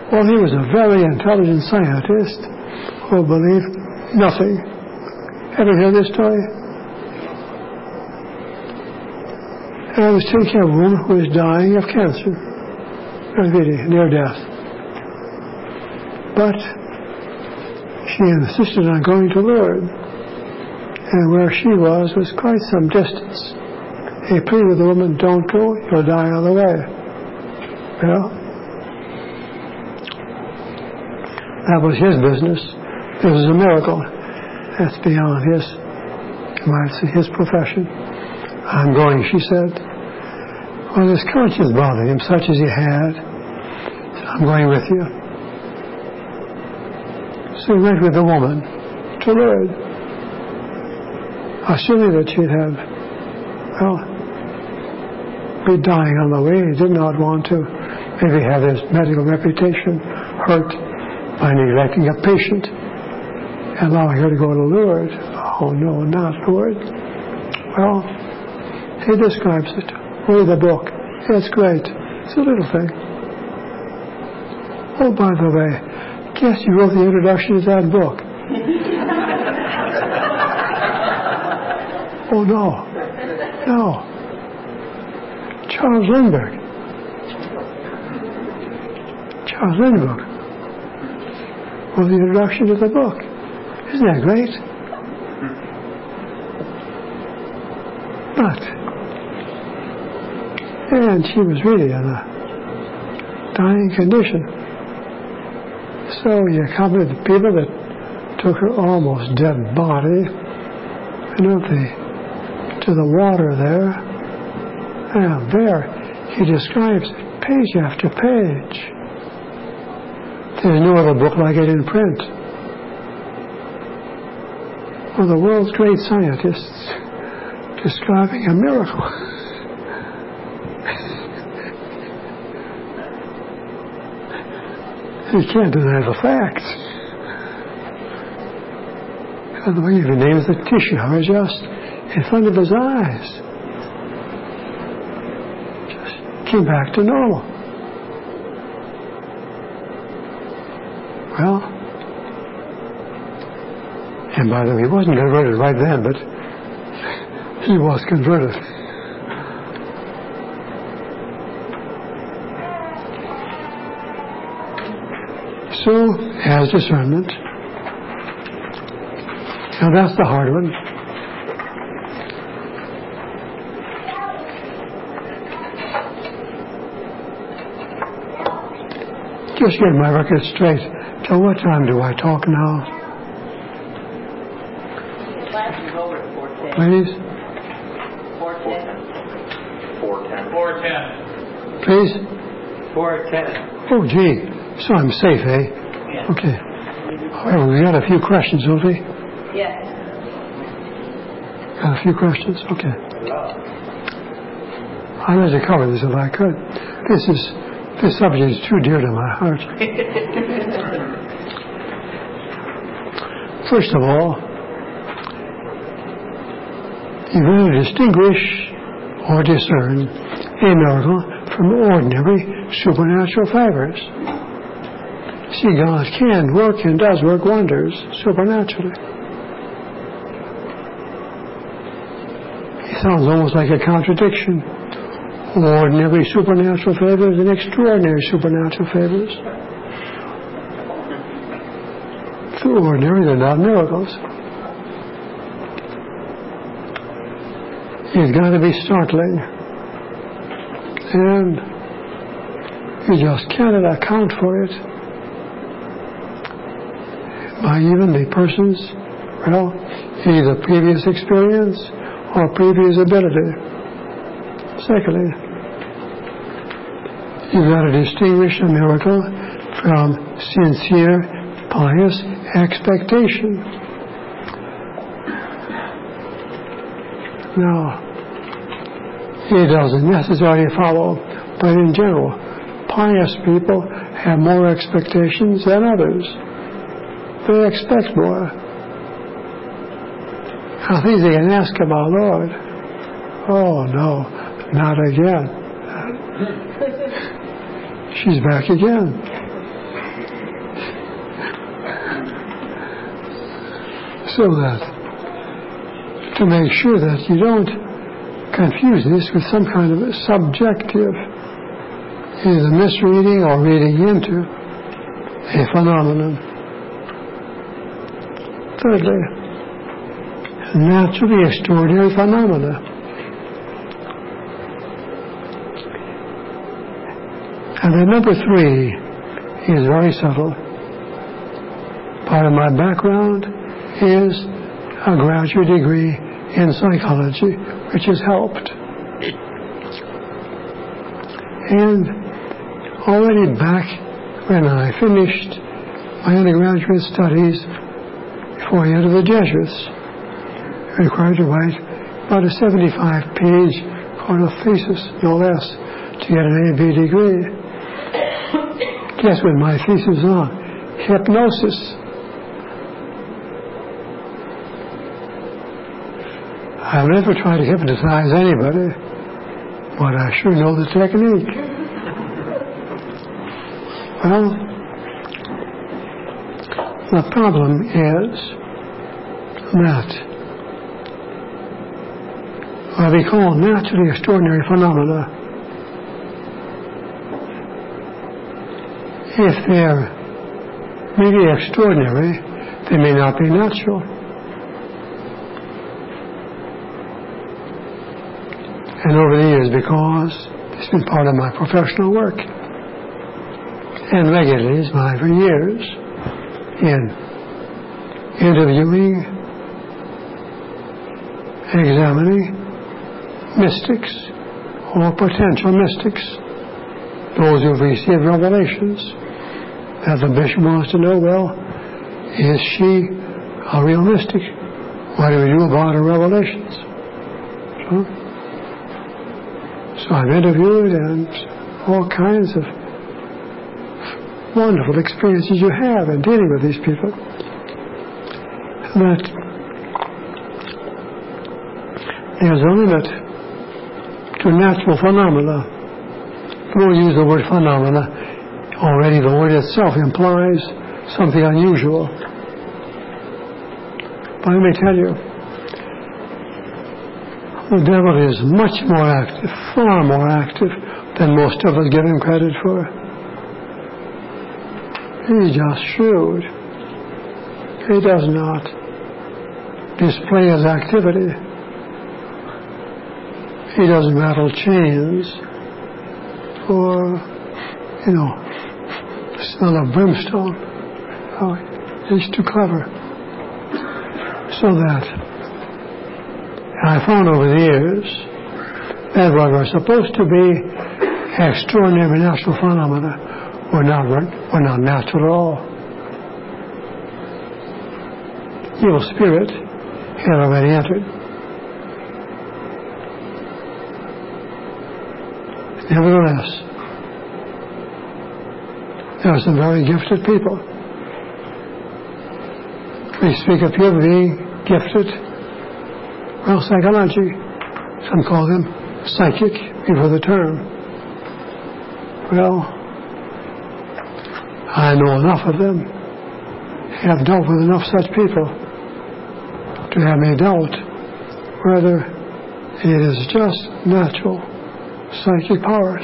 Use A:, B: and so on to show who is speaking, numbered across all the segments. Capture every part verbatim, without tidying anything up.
A: Well, he was a very intelligent scientist who believed nothing. Ever hear this story? And I was taking care of a woman who was dying of cancer, really near death. But she insisted on going to Lourdes, and where she was was quite some distance. He pleaded with the woman, "Don't go, you'll die on the way." Well, that was his business. It was a miracle. That's beyond his, you might say, his profession. "I'm going," she said. Well, his conscience bothered him, such as he had. "I'm going with you." So he went with the woman to Lourdes, assuming that she'd have, well, be dying on the way. He did not want to maybe have his medical reputation hurt by neglecting a patient and allowing her to go to Lourdes. Oh, no, not Lourdes. Well, he describes it. Read the book. It's great. It's a little thing. Oh, by the way, guess you wrote the introduction to that book. Oh, no. No. Charles Lindbergh. Charles Lindbergh wrote the introduction to the book. Isn't that great? But, and she was really in a dying condition. So he accompanied the people that took her almost dead body, you know, the, to the water there. And there he describes it page after page. There's no other book like it in print. One of the world's great scientists describing a miracle. You can't deny the facts. And the way he names the tissue are just in front of his eyes. Just came back to normal. Well, and by the way, he wasn't converted right then, but he was converted. So, has discernment. Now that's the hard one. Just get my record straight. Till what time do I talk now? Please?
B: four ten. four ten.
A: Please?
B: four ten.
A: Oh, gee. So I'm safe, eh?
B: Yeah.
A: Okay. However, we got a few questions, don't we?
B: Yes.
A: Got a few questions? Okay. I'd like to cover this if I could. This is this subject is too dear to my heart. First of all, you really distinguish or discern a miracle from ordinary supernatural favors. See, God can work and does work wonders supernaturally. It sounds almost like a contradiction. Ordinary supernatural favors and extraordinary supernatural favors. The ordinary, they're not miracles. It's got to be startling. And you just cannot account for it by even the person's, well, either previous experience or previous ability. Secondly, you've got to distinguish a miracle from sincere, pious expectation. Now, it doesn't necessarily follow, but in general, pious people have more expectations than others. They expect more. I think they can ask of our Lord, oh no, not again. She's back again. So that, to make sure that you don't confuse this with some kind of subjective, either misreading or reading into a phenomenon. Thirdly, naturally extraordinary phenomena. And then number three is very subtle. Part of my background is a graduate degree in psychology, which has helped. And already back when I finished my undergraduate studies, before I entered the Jesuits, I was required to write about a seventy-five page called a thesis, no less, to get an A B degree. Guess what my thesis was on? Hypnosis. I've never tried to hypnotize anybody, but I sure know the technique. Well, the problem is that what we call naturally extraordinary phenomena, if they're really extraordinary, they may not be natural. And over the years, because it's been part of my professional work, and regularly, it's my for years, in interviewing, examining mystics or potential mystics, those who've received revelations, that the bishop wants to know, well, is she a real mystic? What do we do about her revelations? So, So I've interviewed and all kinds of wonderful experiences you have in dealing with these people. That there's a limit to natural phenomena. When we use the word phenomena, already the word itself implies something unusual. But let me tell you, the devil is much more active, far more active than most of us give him credit for. He's just shrewd. He does not display his activity. He doesn't rattle chains or, you know, the smell of brimstone. Oh, he's too clever. So that I found over the years that what were supposed to be extraordinary natural phenomena were not, were not natural at all. Evil spirit had already entered. Nevertheless, there are some very gifted people. We speak of people being gifted. Well, psychology, some call them psychic before the term. Well, I know enough of them, have dealt with enough such people to have me doubt whether it is just natural psychic powers.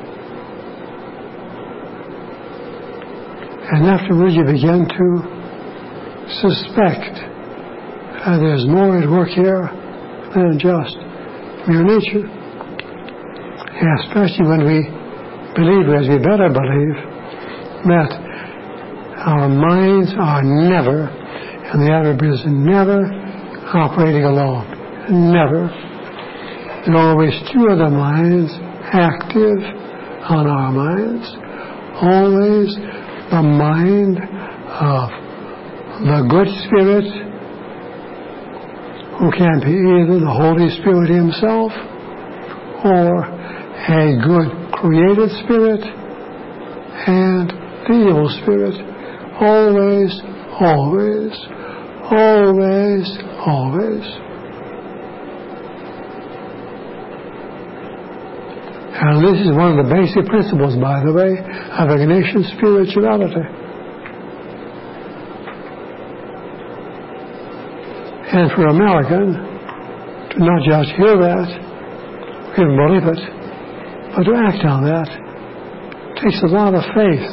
A: And afterwards you begin to suspect uh, there's more at work here than just mere nature. And especially when we believe, as we better believe, that our minds are never, and the adverb is never, operating alone. Never. There are always two other minds active on our minds. Always the mind of the good spirit, who can be either the Holy Spirit himself or a good created spirit, and the evil spirit. Always, always, always, always. And this is one of the basic principles, by the way, of Ignatian spirituality. And for American to not just hear that, even believe it, but to act on that takes a lot of faith.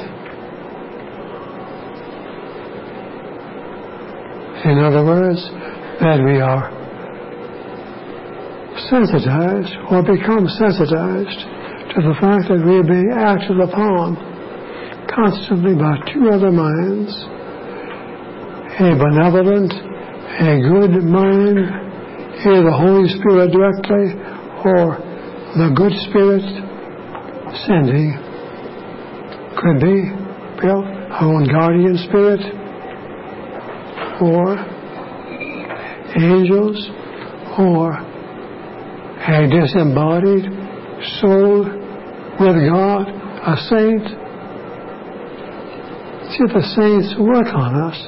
A: In other words, that we are sensitized or become sensitized to the fact that we are being acted upon constantly by two other minds, a benevolent, a good mind, either the Holy Spirit directly or the good Spirit sending. Could be, well, our own guardian spirit or angels or a disembodied soul with God, a saint. See, the saints work on us.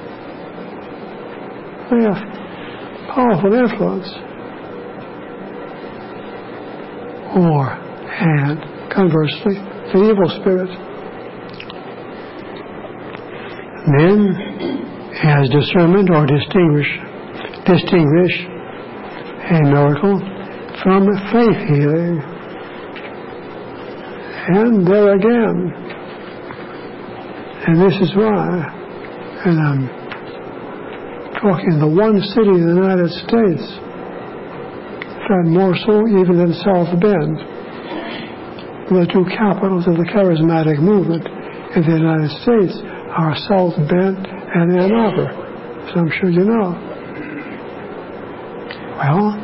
A: They have powerful influence. Or, and conversely, the evil spirit. Men, as discernment or distinguish, distinguish a miracle from faith healing. And there again, and this is why, and I'm talking the one city in the United States, and more so even than South Bend, the two capitals of the charismatic movement in the United States are South Bend and Ann Arbor, as I'm sure you know. Well,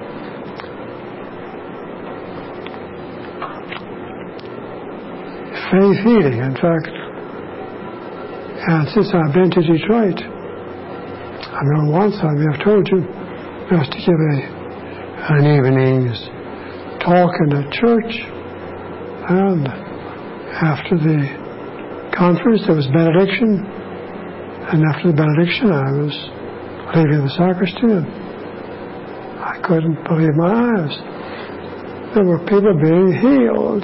A: faith healing, in fact, and since I've been to Detroit, I remember once I may have told you, just to give a, an evening's talk in a church, and after the conference there was benediction, and after the benediction I was leaving the sacristy, and I couldn't believe my eyes. There were people being healed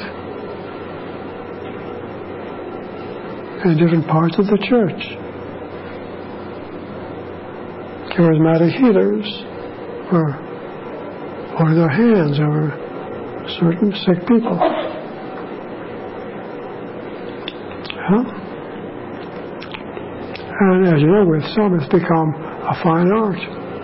A: in different parts of the church. Charismatic healers were putting their hands over certain sick people. Huh? And as you know, with some it's become a fine art.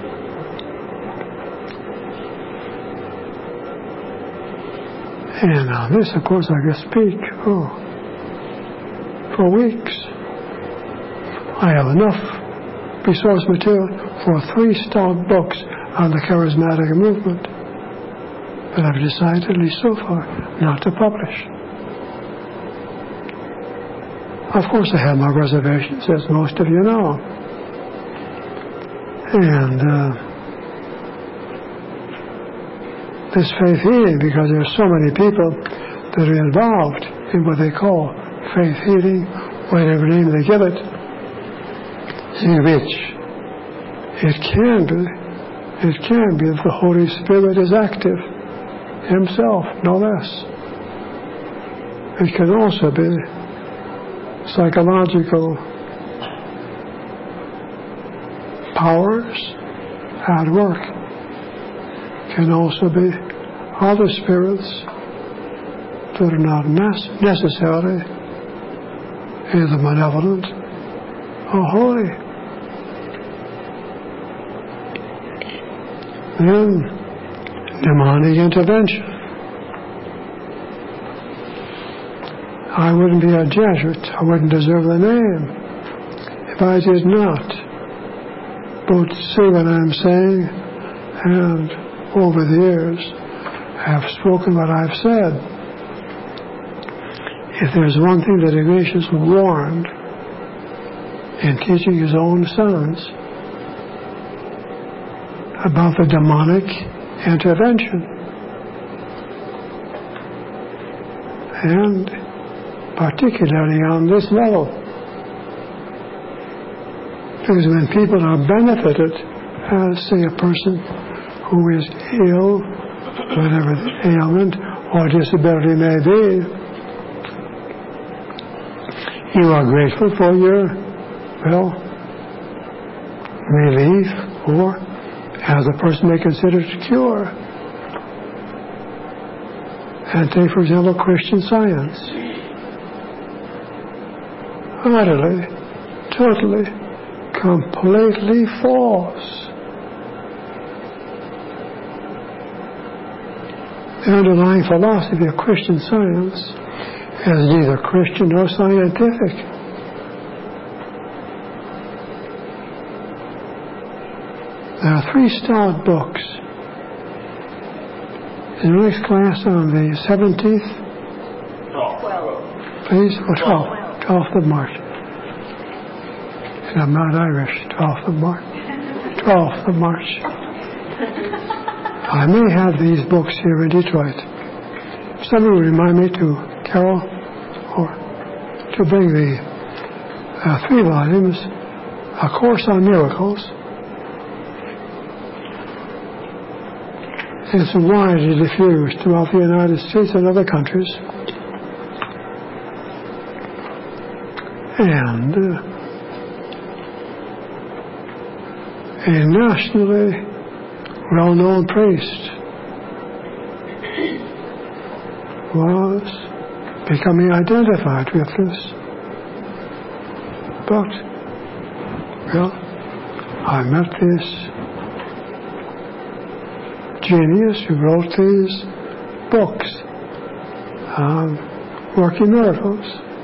A: And on this, of course, I could speak oh, for weeks. I have enough resource material for three stout books on the charismatic movement, but I've decided, at least so far, not to publish. Of course, I have my reservations, as most of you know. And uh, this faith healing, because there are so many people that are involved in what they call faith healing, whatever name they give it, in which it can be, it can be that the Holy Spirit is active Himself, no less. It can also be psychological powers at work. It can also be other spirits that are not necessarily either benevolent or holy. Then, demonic intervention. I wouldn't be a Jesuit. I wouldn't deserve the name if I did not both say what I'm saying and over the years have spoken what I've said. If there's one thing that Ignatius warned in teaching his own sons about the demonic intervention, and particularly on this level, because when people are benefited, as say a person who is ill, whatever the ailment or disability may be, you are grateful for your, well, relief or as a person may consider secure. And take, for example, Christian Science. Utterly, totally, completely false. The underlying philosophy of Christian Science is neither Christian nor scientific. There are three stout books. In the next class on the seventeenth, please, or twelfth, twelfth of March. And I'm not Irish, twelfth of March. twelfth of March. I may have these books here in Detroit. Somebody will remind me to Carol or to bring the uh, three volumes, A Course on Miracles. It's widely diffused throughout the United States and other countries. And uh, a nationally well-known priest was becoming identified with this. But, well, I met this genius who wrote these books on working miracles.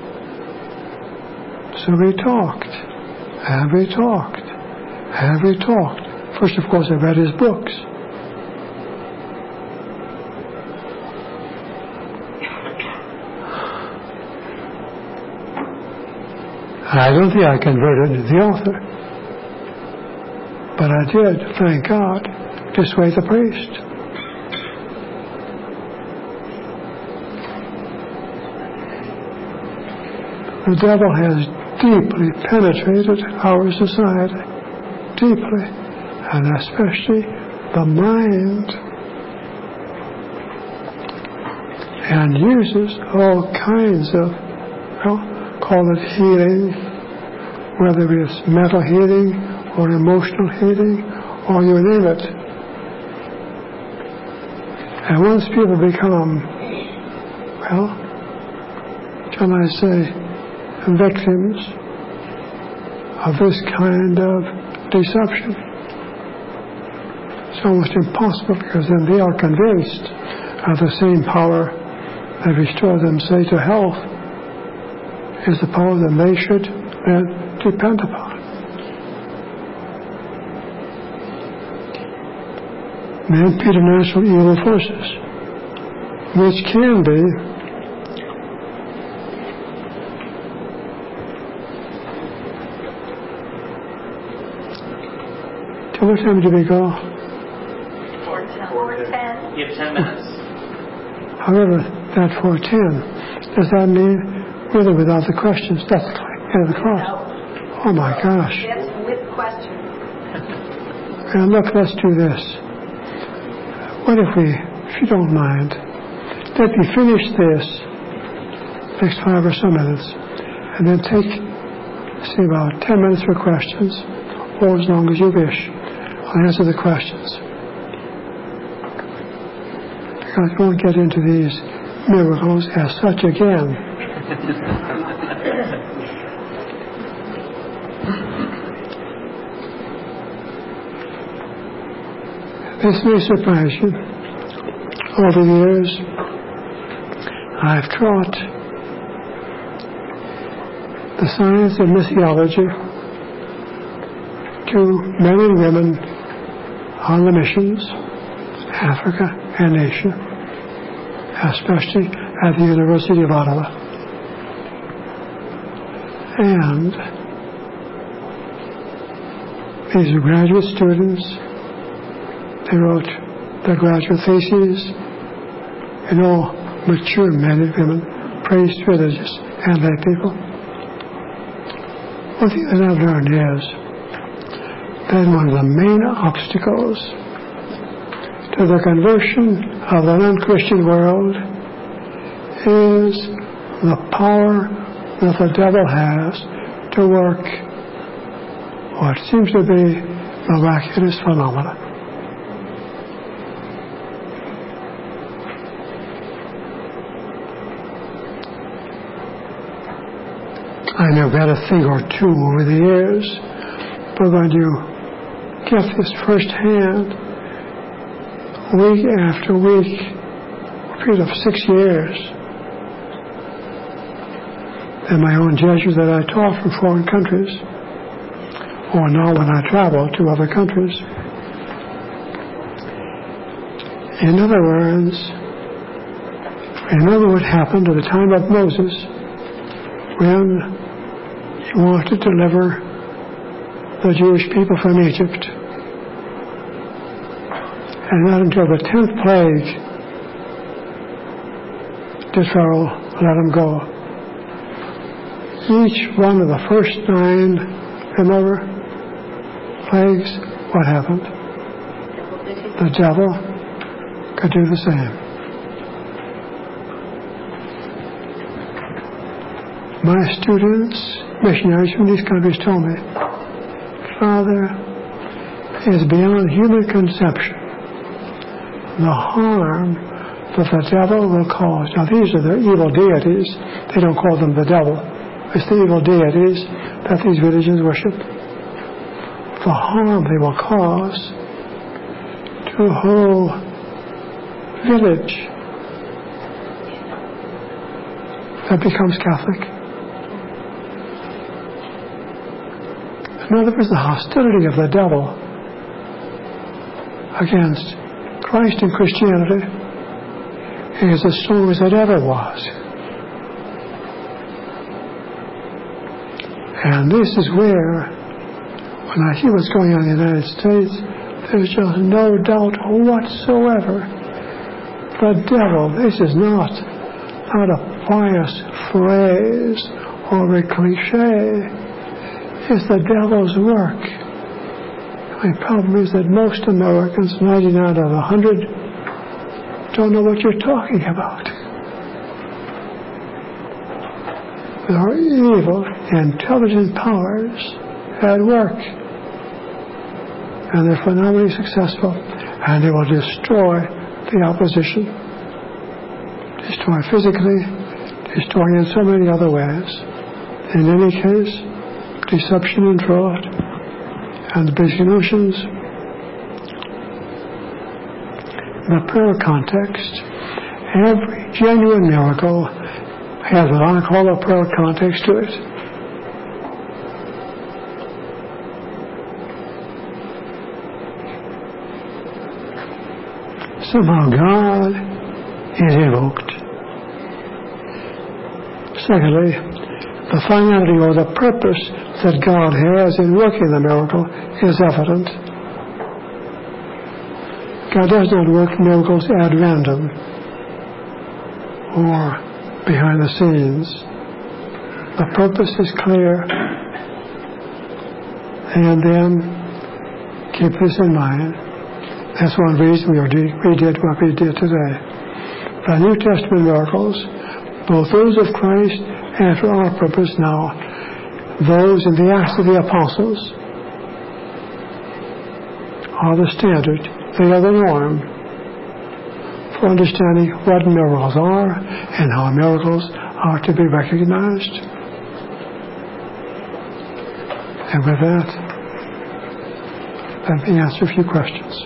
A: So we talked, and we talked, and we talked. First, of course, I read his books. I don't think I converted the author, but I did, thank God, dissuade the priest. The devil has deeply penetrated our society, deeply, and especially the mind, and uses all kinds of, well, call it healing, whether it's mental healing or emotional healing or you name it. And once people become, well, shall I say, victims of this kind of deception, it's almost impossible, because then they are convinced of the same power that restored them, say, to health is the power that they should then depend upon. Men preternatural evil forces, which can be till what time do we go?
B: four ten. You have ten minutes.
A: However, that four ten, does that mean with or without the questions? That's the end of the class. Oh my gosh.
C: Yes, with questions.
A: And look, let's do this. What if we, if you don't mind, let me finish this next five or so minutes, and then take, say, about ten minutes for questions, or as long as you wish. I'll answer the questions. Because we won't get into these miracles as such again. This may surprise you. Over the years, I've taught the science of missiology to men and women on the missions, Africa and Asia, especially at the University of Ottawa. And these are graduate students. They wrote their graduate theses, and all mature men and women, praised religious and lay people. One thing that I've learned is that one of the main obstacles to the conversion of the non-Christian world is the power that the devil has to work what seems to be miraculous phenomena. I know about a thing or two over the years, but when you get this firsthand, week after week, a period of six years, and my own Jesuits that I taught from foreign countries, or now when I travel to other countries. In other words, remember what happened at the time of Moses when he wanted to deliver the Jewish people from Egypt. And not until the tenth plague did Pharaoh let them go. Each one of the first nine, remember, plagues, what happened? The devil could do the same. My students, missionaries from these countries told me, Father, it's beyond human conception the harm that the devil will cause. Now these are the evil deities. They don't call them the devil. It's the evil deities that these religions worship. The harm they will cause to a whole village that becomes Catholic. In other words, the hostility of the devil against Christ and Christianity is as strong as it ever was. And this is where, when I see what's going on in the United States, there's just no doubt whatsoever. The devil, this is not, not a pious phrase or a cliche. It's the devil's work. The problem is that most Americans, ninety-nine out of one hundred, don't know what you're talking about. There are evil, intelligent powers at work. And they're phenomenally successful. And they will destroy the opposition. Destroy physically, destroy in so many other ways. In any case, deception and fraud, and the basic notions, the prayer context. Every genuine miracle has what I call a prayer context to it. Somehow God is invoked. Secondly, the finality or the purpose that God has in working the miracle is evident. God does not work miracles at random or behind the scenes. The purpose is clear. And then keep this in mind. That's one reason we, are de- we did what we did today. The New Testament miracles, both those of Christ and for our purpose now, those in the Acts of the Apostles are the standard. They are the norm for understanding what miracles are and how miracles are to be recognized. And with that, let me answer a few questions.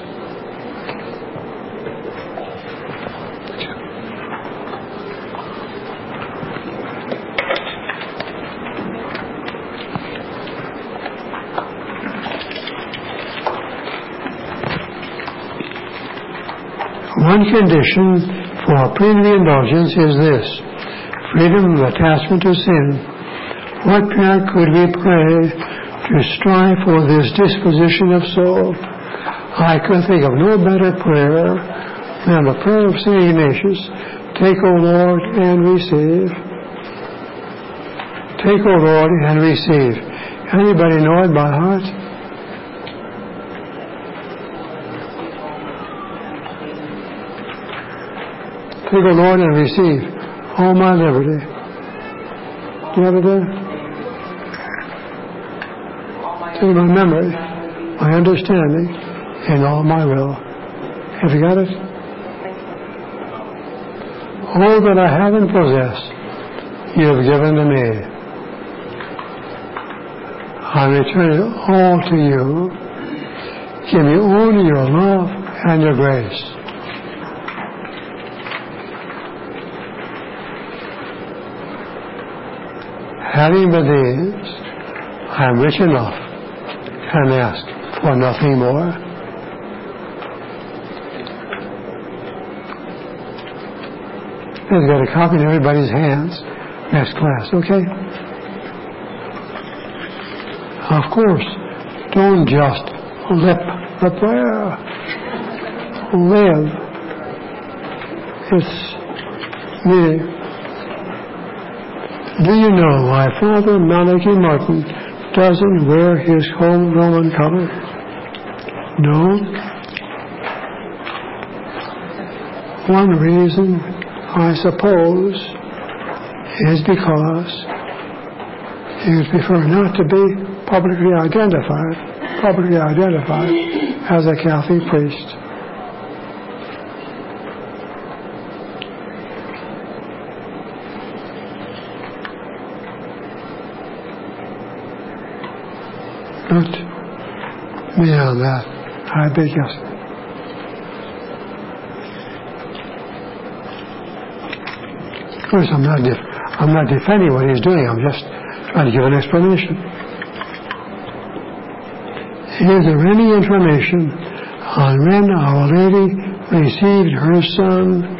A: One condition for plenary indulgence is this: freedom of attachment to sin. What prayer could we pray to strive for this disposition of soul? I could think of no better prayer than the prayer of Saint Ignatius. Take, O Lord, and receive. Take, O Lord, and receive. Anybody know it by heart? Take, O Lord, and receive all my liberty. Do you have it there? Take my memory, my understanding, and all my will. Have you got it? All that I have and possess, you have given to me. I return it all to you. Give me only your love and your grace. Having but these, I am rich enough and ask for nothing more. They've got a copy in everybody's hands. Next class, okay? Of course, don't just lip the prayer. Live. It's me. Do you know why Father Malachi Martin doesn't wear his home Roman color? No. One reason, I suppose, is because he would prefer not to be publicly identified, publicly identified as a Catholic priest. Not me on that. I beg yes. Of course, I'm not. Def- I'm not defending what he's doing. I'm just trying to give an explanation. Is there any information on when Our Lady received her Son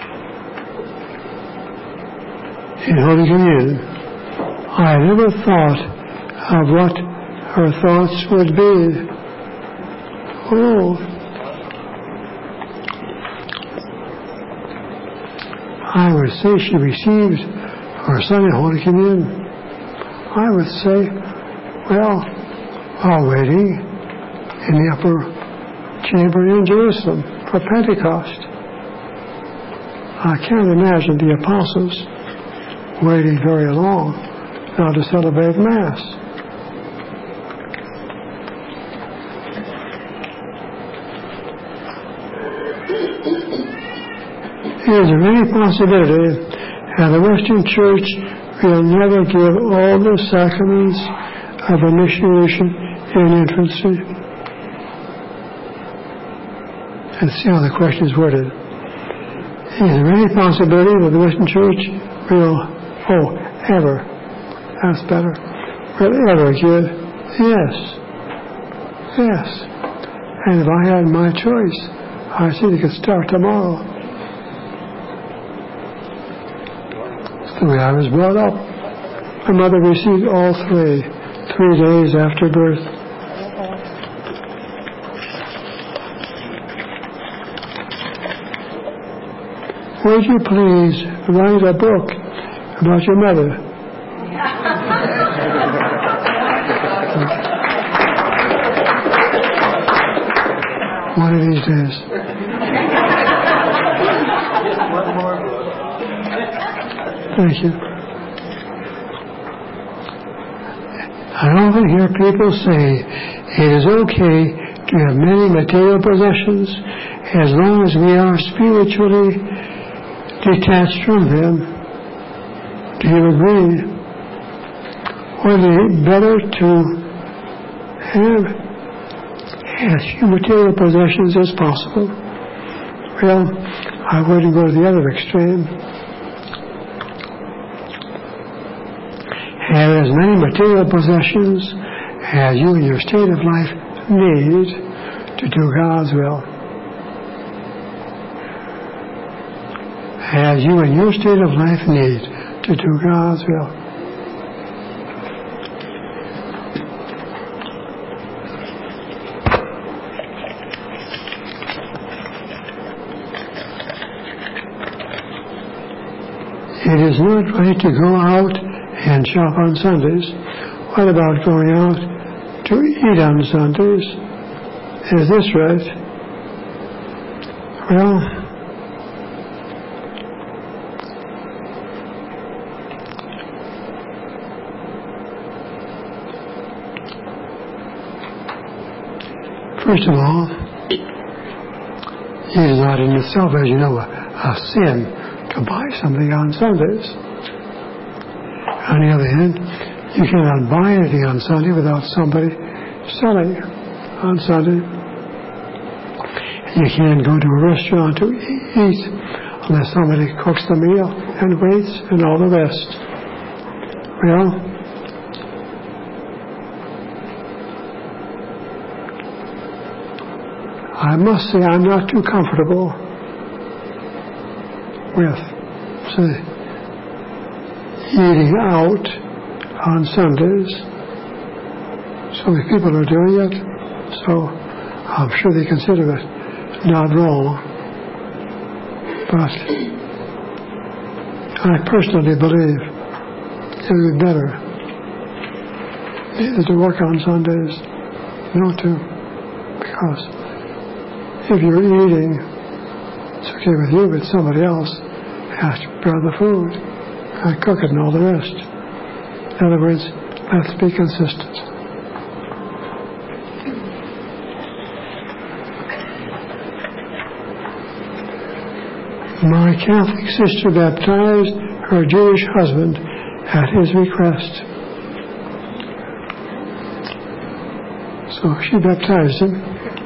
A: in Holy Communion? I never thought of what her thoughts would be. Oh, I would say she received her Son in Holy Communion. I would say, well, while waiting in the upper chamber in Jerusalem for Pentecost. I can't imagine the apostles waiting very long now to celebrate Mass. Is there any possibility that the Western Church will never give all the sacraments of initiation in infancy? Let's see how the question is worded. Is there any possibility that the Western Church will, oh, ever, that's better, will ever give? Yes. Yes. And if I had my choice, I think it could start tomorrow. The way I was brought up. My mother received all three, three days after birth. Would you please write a book about your mother? One of these days.
B: One more book.
A: Thank you. I often hear people say it is okay to have many material possessions as long as we are spiritually detached from them. Do you agree? Or is it better to have as few material possessions as possible? Well, I wouldn't go to the other extreme. Have as many material possessions as you in your state of life need to do God's will. As you in your state of life need to do God's will. It is not right to go out and shop on Sundays. What about going out to eat on Sundays? Is this right? Well, first of all, it is not in itself, as you know, a, a sin to buy something on Sundays. On the other hand, You cannot buy anything on Sunday without somebody selling on Sunday. You can't go to a restaurant to eat unless somebody cooks the meal and waits and all the rest. Well, I must say I'm not too comfortable with, say, eating out on Sundays. So many people are doing it, so I'm sure they consider it not wrong. But I personally believe it would be better either to work on Sundays, not to, because if you're eating, it's okay with you, but somebody else has to prepare the food and cook it and all the rest. In other words, let's be consistent. My Catholic sister baptized her Jewish husband at his request. So she baptized him.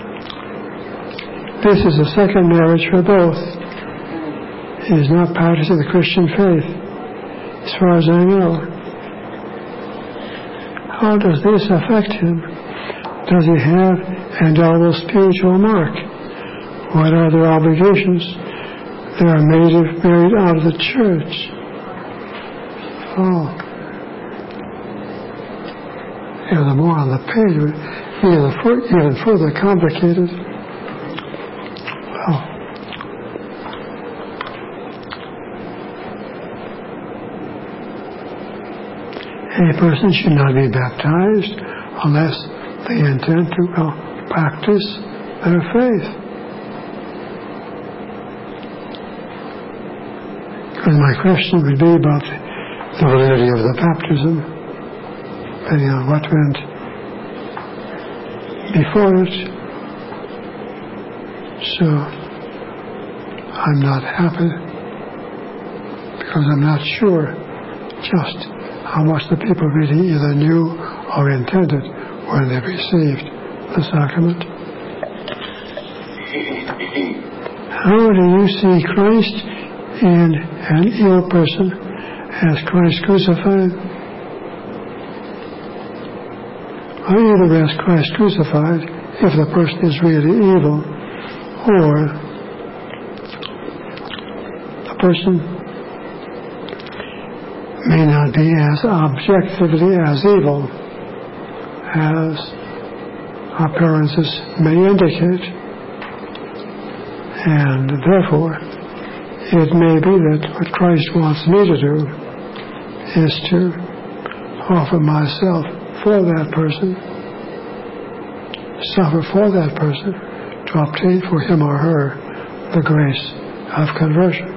A: This is a second marriage for both. He is not practicing the Christian faith, as far as I know. How does this affect him? Does he have an indelible spiritual mark? What are their obligations? They are made married out of the church. Oh. Yeah, the more on the page, even, even further complicated. Well, a person should not be baptized unless they intend to well, practice their faith. And my question would be about the validity of the baptism, depending on what went before it. So I'm not happy because I'm not sure just how much the people really either knew or intended when they received the sacrament. How do you see Christ in an ill person as Christ crucified? I either as Christ crucified if the person is really evil, or the person may not be as objectively as evil as appearances may indicate, and therefore it may be that what Christ wants me to do is to offer myself for that person, suffer for that person, to obtain for him or her the grace of conversion.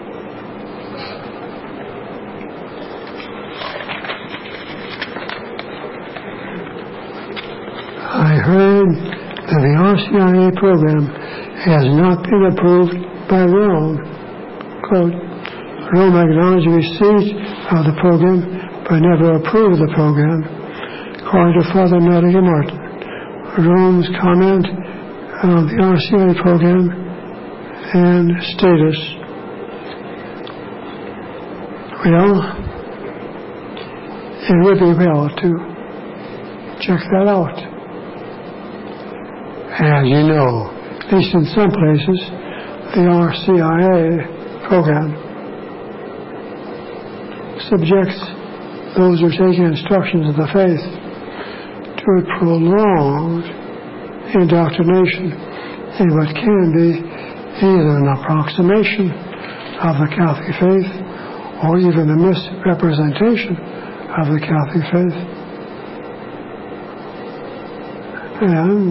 A: I heard that the R C I A program has not been approved by Rome. Quote, Rome acknowledged receipt of the program but never approved the program, according to Father Madigan Martin. Rome's comment on the R C I A program and status. Well, it would be well to check that out. As you know, at least in some places, the R C I A program subjects those who are taking instructions of the faith to a prolonged indoctrination in what can be either an approximation of the Catholic faith or even a misrepresentation of the Catholic faith. And,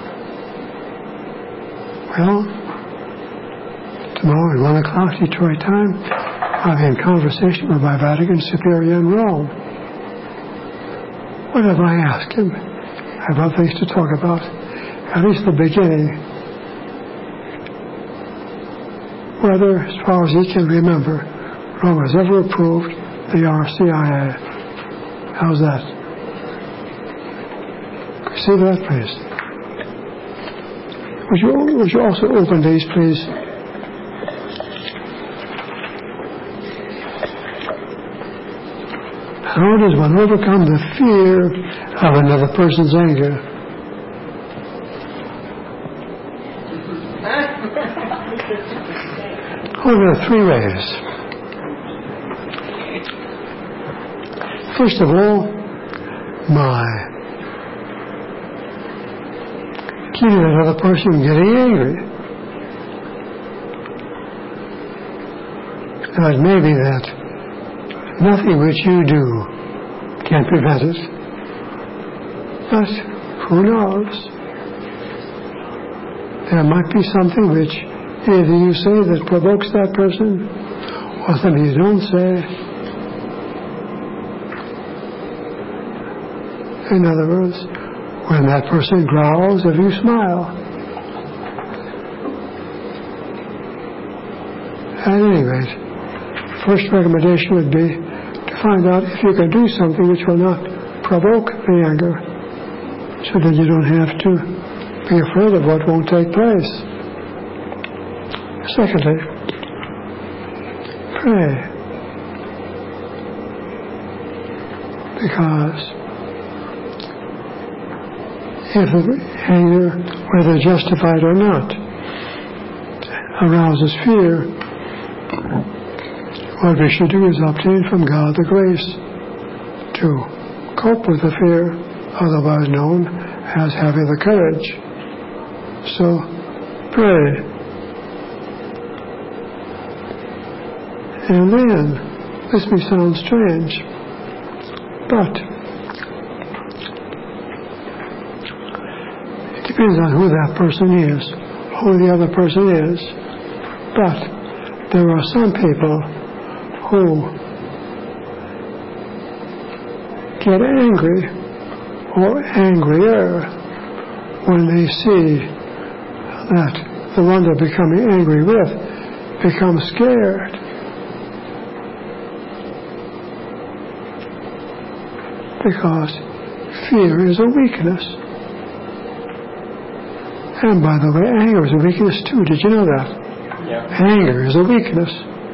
A: well, tomorrow at one o'clock Detroit time, I'll be in conversation with my Vatican Superior in Rome. What have I asked him? I have other things to talk about. At least the beginning. Whether, as far as he can remember, Rome has ever approved the R C I A. How's that? See that, please? Would you, would you also open these, please? How does one overcome the fear of another person's anger? Well, there are three ways. First of all, my. Keeping another person from getting angry. Now, it may be that nothing which you do can prevent it. But who knows? There might be something which either you say that provokes that person, or something you don't say. In other words, when that person growls, if you smile. At any rate, first recommendation would be to find out if you can do something which will not provoke the anger, so that you don't have to be afraid of what won't take place. Secondly, pray. Because if the anger, whether justified or not, arouses fear, what we should do is obtain from God the grace to cope with the fear, otherwise known as having the courage. So, pray. And then, this may sound strange, but it depends on who that person is, who the other person is. But there are some people who get angry or angrier when they see that the one they're becoming angry with becomes scared. Because fear is a weakness. And by the way, anger is a weakness too. Did you know that? Yeah. Anger is a weakness.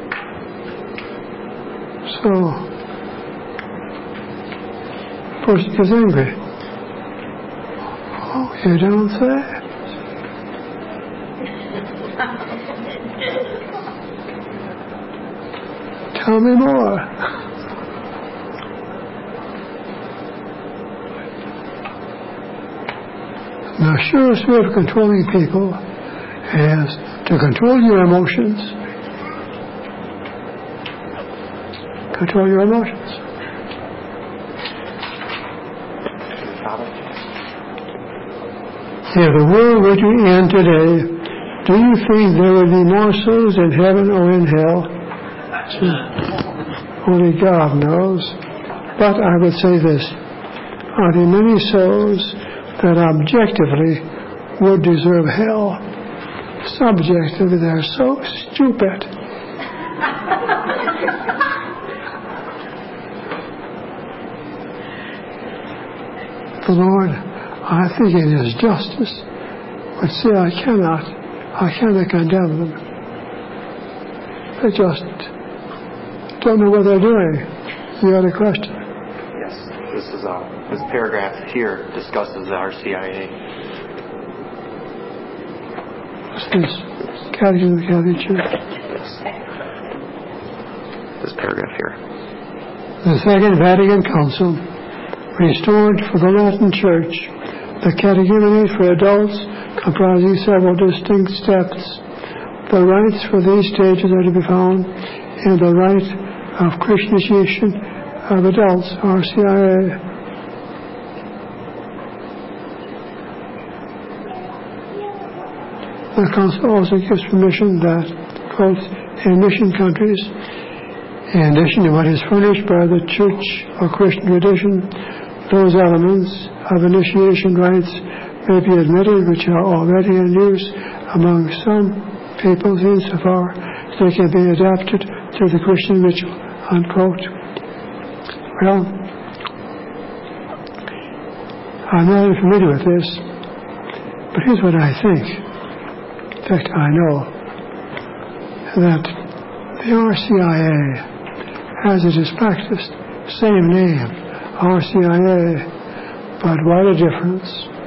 A: So, a person gets angry. Oh, you don't say? Tell me more. The surest way of controlling people is to control your emotions. Control your emotions. If the world were to end today, do you think there would be more souls in heaven or in hell? Only God knows. But I would say this. Are there many souls that objectively would deserve hell? Subjectively, they're so stupid. The Lord, I think in His justice, would say, I cannot, I cannot condemn them. They just don't know what they're doing. You had a question?
C: Yes, this is uh, this paragraph here discusses the R C I A.
A: What's this? Catechism of the Catholic Church?
C: Yes. This paragraph here.
A: The Second Vatican Council restored for the Latin Church the catechumenate for adults, comprising several distinct steps. The rites for these stages are to be found in the rite of Christian initiation of adults, R C I A. The Council also gives permission that, quote, in mission countries, in addition to what is furnished by the Church or Christian tradition, those elements of initiation rites may be admitted which are already in use among some peoples insofar as they can be adapted to the Christian ritual, unquote. Well, I'm not even familiar with this, but here's what I think. In fact, I know that the R C I A, as it is practiced, same name, R C I A, but what a difference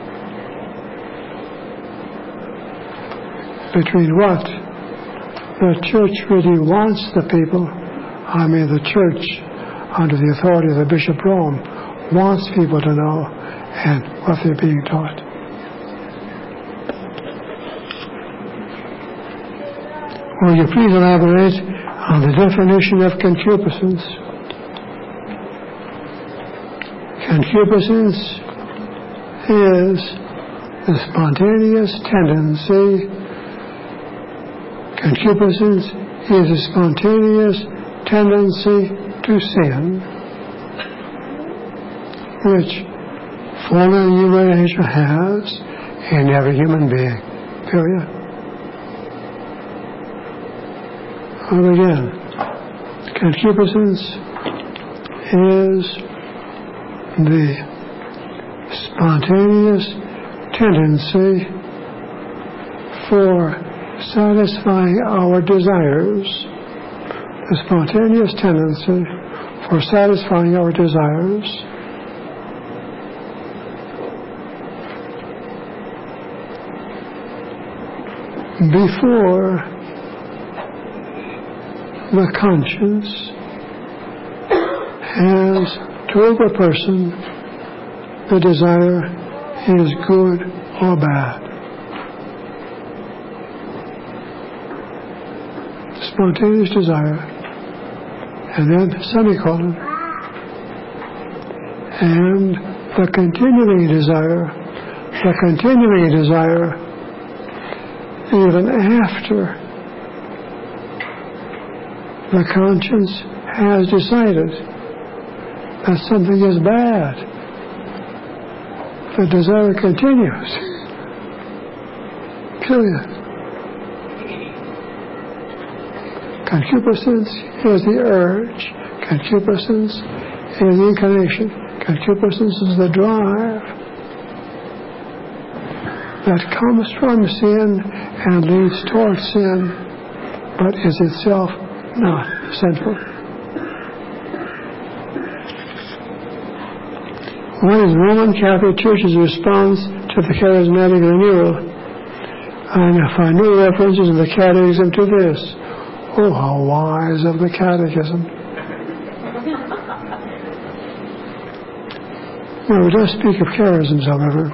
A: between what the church really wants the people, I mean the church under the authority of the Bishop of Rome wants people to know, and what they're being taught. Will you please elaborate on the definition of concupiscence? Concupiscence is the spontaneous tendency. Concupiscence is a spontaneous tendency to sin, which fallen human nature has in every human being. Period. And again, concupiscence is the spontaneous tendency for satisfying our desires, the spontaneous tendency for satisfying our desires before the conscience has told the person the desire is good or bad. Spontaneous desire, and then semicolon, and the continuing desire, the continuing desire even after the conscience has decided that something is bad. The desire continues. Period. Concupiscence is the urge. Concupiscence is the inclination. Concupiscence is the drive that comes from sin and leads towards sin, but is itself not sinful. What is Roman Catholic Church's response to the charismatic renewal? And I find no references in the Catechism to this. Oh, how wise of the Catechism. Now, it does speak of charisms, however.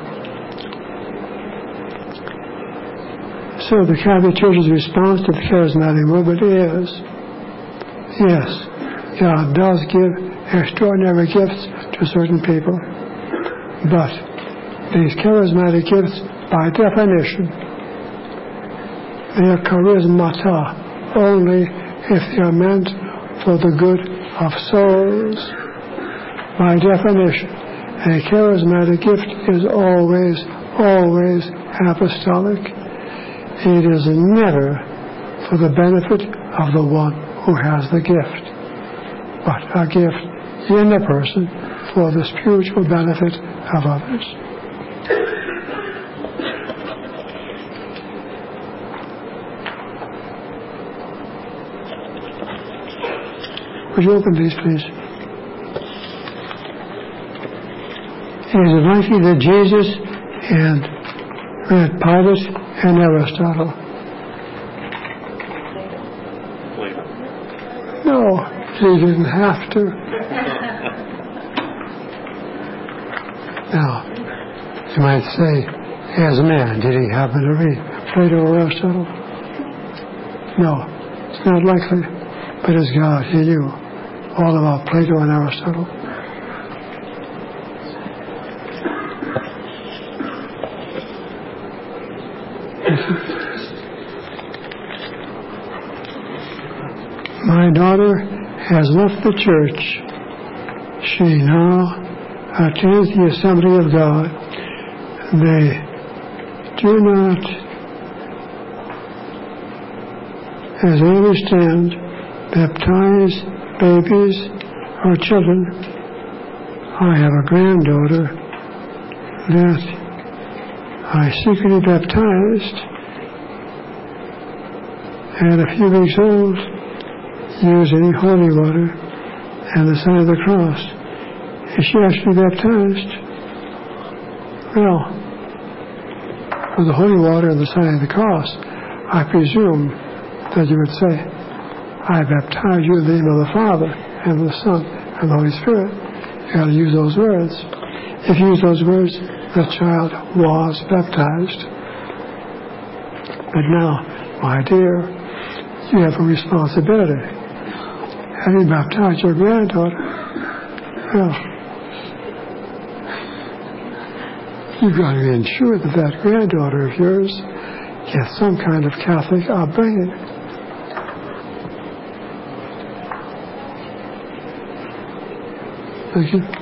A: So the Catholic Church's response to the charismatic movement is, yes, God does give extraordinary gifts to certain people, but these charismatic gifts, by definition, they are charismata only if they are meant for the good of souls. By definition, a charismatic gift is always, always apostolic. It is never for the benefit of the one who has the gift, but a gift in the person for the spiritual benefit of others. Would you open these, please? Is it likely that Jesus and read Pilate and Aristotle? No, he didn't have to. Now, you might say, as a man, did he happen to read Plato or Aristotle? No, it's not likely. But as God, he knew all about Plato and Aristotle. My daughter has left the church. She now attends the Assembly of God. They do not, as I understand, baptize babies or children. I have a granddaughter that I secretly baptized, and a few weeks old, using holy water and the sign of the cross. Is she actually baptized? Well, with the holy water and the sign of the cross, I presume that you would say, I baptize you in the name of the Father and the Son and the Holy Spirit. You got to use those words. If you use those words, the child was baptized. But now, my dear, you have a responsibility. Having baptized your granddaughter, well, you've got to ensure that that granddaughter of yours gets some kind of Catholic upbringing. Thank you.